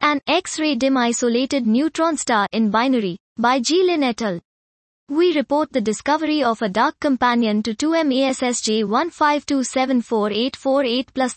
An X-ray dim isolated neutron star in binary, by G. Lin et al. We report the discovery of a dark companion to 2MASSJ 1527484 plus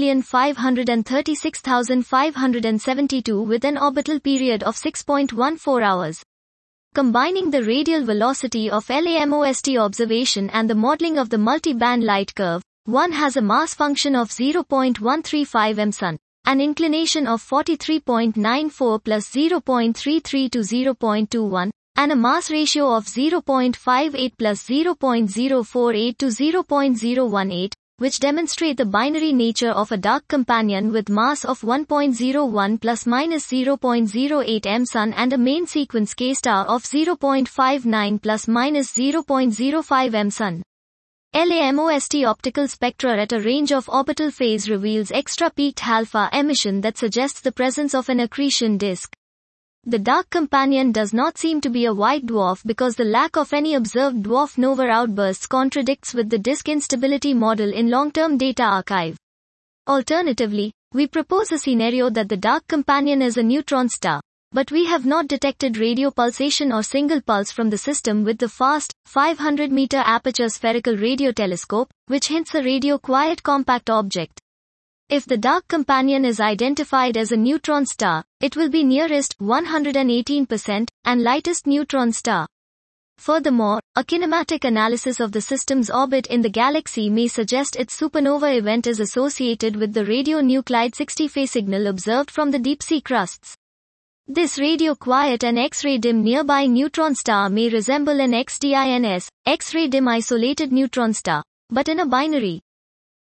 3,536,572 with an orbital period of 6.14 hours. Combining the radial velocity of LAMOST observation and the modeling of the multi-band light curve, one has a mass function of 0.135 mSun, an inclination of 43.94 plus 0.33 to 0.21, and a mass ratio of 0.58 plus 0.048 to 0.018, which demonstrate the binary nature of a dark companion with mass of 1.01 plus minus 0.08 mSun and a main sequence K-star of 0.59 plus minus 0.05 mSun. LAMOST optical spectra at a range of orbital phase reveals extra-peaked alpha emission that suggests the presence of an accretion disk. The dark companion does not seem to be a white dwarf because the lack of any observed dwarf nova outbursts contradicts with the disk instability model in long-term data archive. Alternatively, we propose a scenario that the dark companion is a neutron star, but we have not detected radio pulsation or single pulse from the system with the fast, 500-meter aperture spherical radio telescope, which hints a radio-quiet compact object. If the dark companion is identified as a neutron star, it will be nearest 118% and lightest neutron star. Furthermore, a kinematic analysis of the system's orbit in the galaxy may suggest its supernova event is associated with the radionuclide 60 phase signal observed from the deep-sea crusts. This radio-quiet and X-ray dim nearby neutron star may resemble an XDINS, X-ray dim isolated neutron star, but in a binary.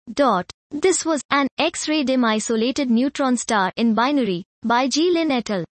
This was an X-ray dim isolated neutron star in binary by G. Lin et al.